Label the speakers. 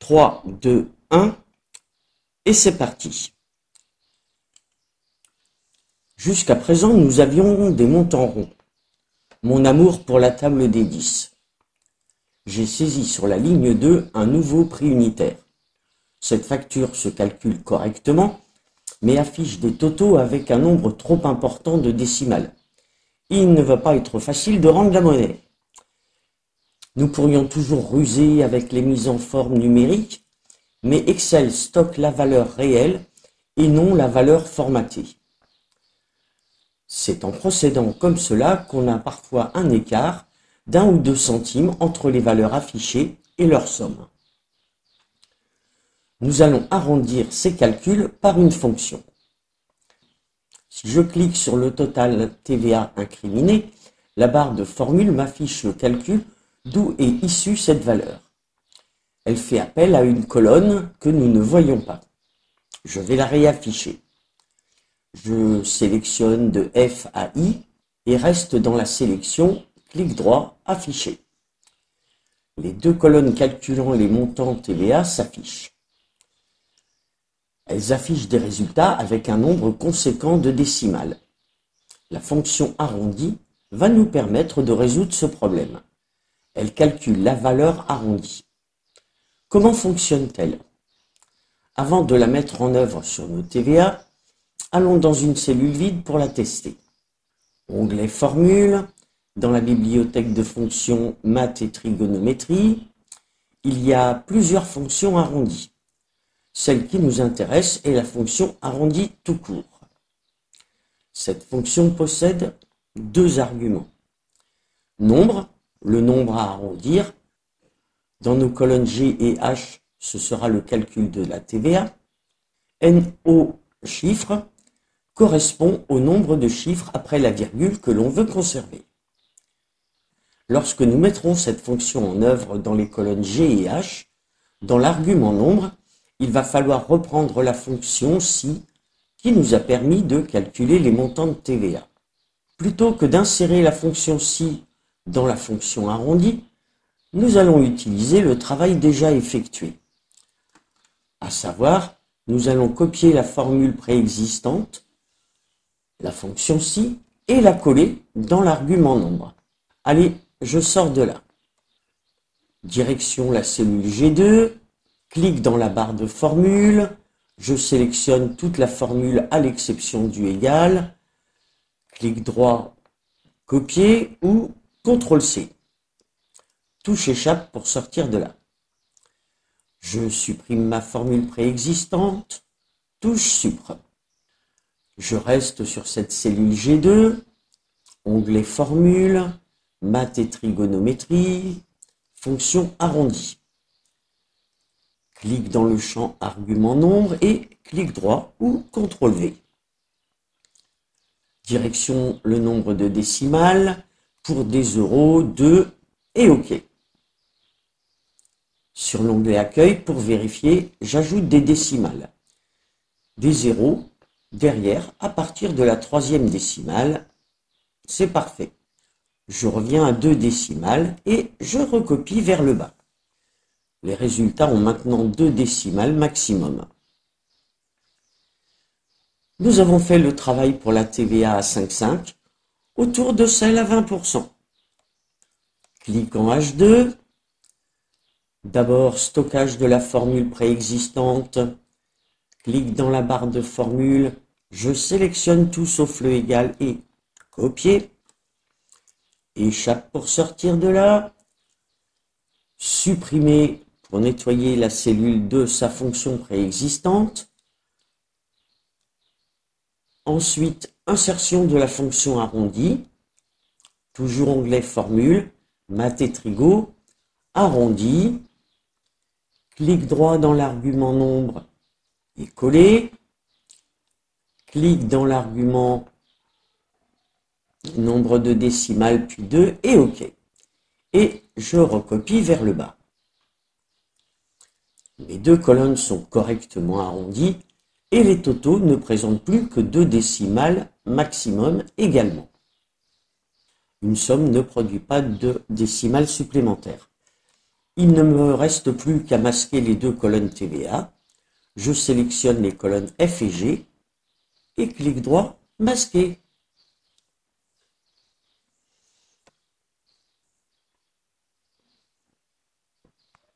Speaker 1: 3, 2, 1, et c'est parti. Jusqu'à présent, nous avions des montants ronds. Mon amour pour la table des 10. J'ai saisi sur la ligne 2 un nouveau prix unitaire. Cette facture se calcule correctement, mais affiche des totaux avec un nombre trop important de décimales. Il ne va pas être facile de rendre la monnaie. Nous pourrions toujours ruser avec les mises en forme numériques, mais Excel stocke la valeur réelle et non la valeur formatée. C'est en procédant comme cela qu'on a parfois un écart d'1 ou 2 centimes entre les valeurs affichées et leur somme. Nous allons arrondir ces calculs par une fonction. Si je clique sur le total TVA incriminé, la barre de formule m'affiche le calcul d'où est issue cette valeur. Elle fait appel à une colonne que nous ne voyons pas. Je vais la réafficher. Je sélectionne de F à I et reste dans la sélection clic droit afficher. Les deux colonnes calculant les montants TVA s'affichent. Elles affichent des résultats avec un nombre conséquent de décimales. La fonction arrondie va nous permettre de résoudre ce problème. Elle calcule la valeur arrondie. Comment fonctionne-t-elle? Avant de la mettre en œuvre sur nos TVA, allons dans une cellule vide pour la tester. Onglet Formule, dans la bibliothèque de fonctions Maths et Trigonométrie, il y a plusieurs fonctions arrondies. Celle qui nous intéresse est la fonction arrondie tout court. Cette fonction possède deux arguments. Nombre, le nombre à arrondir. Dans nos colonnes G et H, ce sera le calcul de la TVA. NO, chiffre, correspond au nombre de chiffres après la virgule que l'on veut conserver. Lorsque nous mettrons cette fonction en œuvre dans les colonnes G et H, dans l'argument nombre, il va falloir reprendre la fonction si qui nous a permis de calculer les montants de TVA. Plutôt que d'insérer la fonction si dans la fonction arrondie, nous allons utiliser le travail déjà effectué. À savoir, nous allons copier la formule préexistante, la fonction si, et la coller dans l'argument nombre. Allez, je sors de là. Direction la cellule G2, clique dans la barre de formule, je sélectionne toute la formule à l'exception du égal, clic droit, copier ou CTRL-C. Touche échappe pour sortir de là. Je supprime ma formule préexistante, touche Supr. Je reste sur cette cellule G2, onglet Formule, Maths et Trigonométrie, fonction arrondie. Clique dans le champ Argument nombre et clic droit ou CTRL-V. Direction le nombre de décimales pour des euros, 2 et OK. Sur l'onglet Accueil, pour vérifier, j'ajoute des décimales. Des zéros derrière à partir de la troisième décimale. C'est parfait. Je reviens à 2 décimales et je recopie vers le bas. Les résultats ont maintenant 2 décimales maximum. Nous avons fait le travail pour la TVA à 5,5 autour de celle à 20%. Clique en H2. D'abord, stockage de la formule préexistante. Clique dans la barre de formule. Je sélectionne tout sauf le égal et copier. Échappe pour sortir de là. Supprimer pour nettoyer la cellule de sa fonction préexistante. Ensuite, insertion de la fonction arrondie. Toujours onglet Formule, Maths et Trigo, arrondi. Clic droit dans l'argument nombre et coller. Clique dans l'argument nombre de décimales puis 2 et OK. Et je recopie vers le bas. Les deux colonnes sont correctement arrondies et les totaux ne présentent plus que 2 décimales maximum également. Une somme ne produit pas de décimales supplémentaires. Il ne me reste plus qu'à masquer les deux colonnes TVA. Je sélectionne les colonnes F et G et clic droit, masquer.